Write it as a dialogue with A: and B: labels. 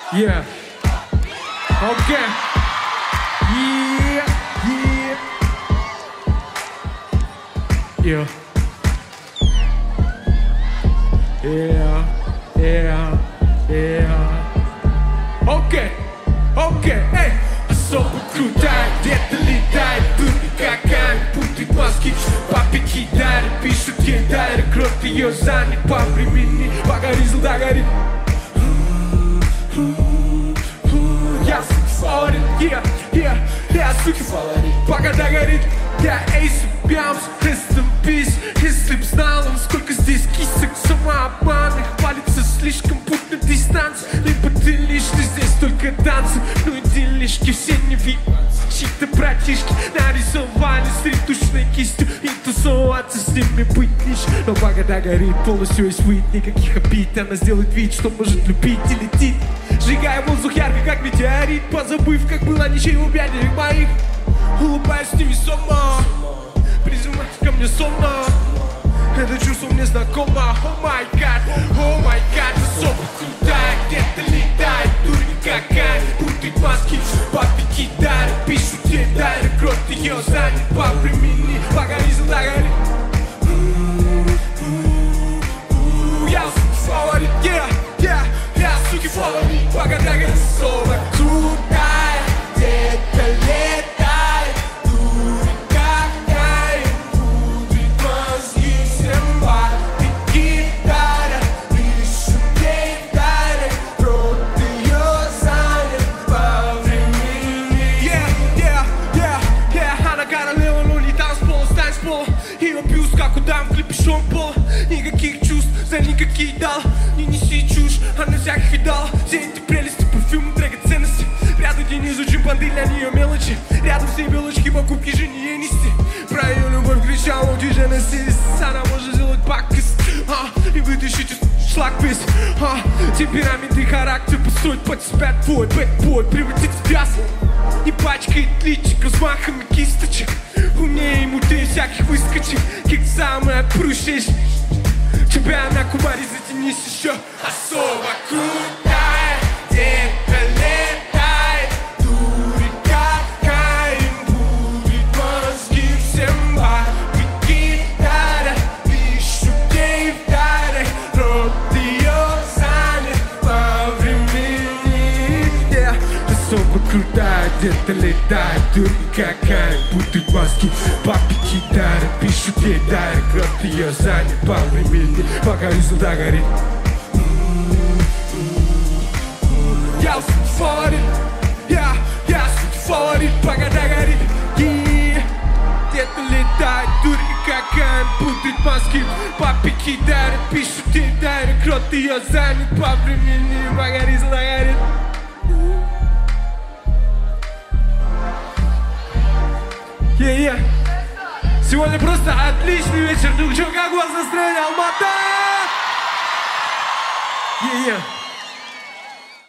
A: Yeah. Okay. Yeah. Yeah. Yeah. Yeah. Yeah. Okay. Okay. Эй. Особо крутая, где-то летает, дури какая, путает мозги, папе кидает, пишут кидает, крот ее занят по времени, пока ризл догорит. Я фаворит, я суки фаворит, пока догорит. Я эйс, бямс, rest in peace. Если б знал он, сколько здесь кисок самообманных, палится слишком путно дистанция. Либо ты лишний, здесь только танцы, ну и делишки все не видно. Чьи-то братишки нарисовали с ретушной кистью, и тусоваться с ними быть лишь. Но пока догорит, полностью весь выйдет, никаких обид. Она сделает вид, что может любить и летит, сжигая воздух ярко, как метеорит, позабыв, как было ничего бядерек моих. Улыбаюсь невесомо, призывается ко мне сонно. Это чувство мне знакомо. О май гад, особо крутая, где-то летает, дури какая, путает мозги, папе кидает, пишут кидает, крот ее занят по времени, пока ризл догорит. Я фаворит, я суки фаворит, пока догорит. Особо крутая, где-то летает, дури какая, путает мозги всем папе кидает, пишут кидает, крот ее занят по времени. Она королева, но не танцпол, стань с пола. Ее бьюст, как удам в клипе Шон Пола. Никаких чувств, за никакие дал. Не неси чушь, она всяких видала. Все эти прелести, парфюмы, драгоценности. Рядом день изучим банды, для нее мелочи. Рядом все белочки, покупки же не ей нести. Про ее любовь кричал, он Genesis. Она может сделать пакость и вытащить из шлак весь. Темперамент и характер построить под себя твой бэтбой, превратить в мясо. Не пачкает личик размахами кисточек. Умнее ему ты всяких выскочек, как самая прущая. Тебя на кубаре затянись еще. Особо крутая, где-то летает, дури какая, будет мозги всем папе кидает, пишут ей в даре, рот ее занят по времени. Особо крутая, где-то летает, дури какая, путает мозги, папе кидает, пишут ей в даре, рот ее занят по времени, пока ризл догорит. Я фаворит, я фаворит, пока догорит. Где-то летает, дури какая, путает мозги, папе кидает, пишут ей в даре, рот ее занят по времени, пока ризл догорит. Сегодня просто отличный вечер. Ну что, как у вас настроение, Алмата?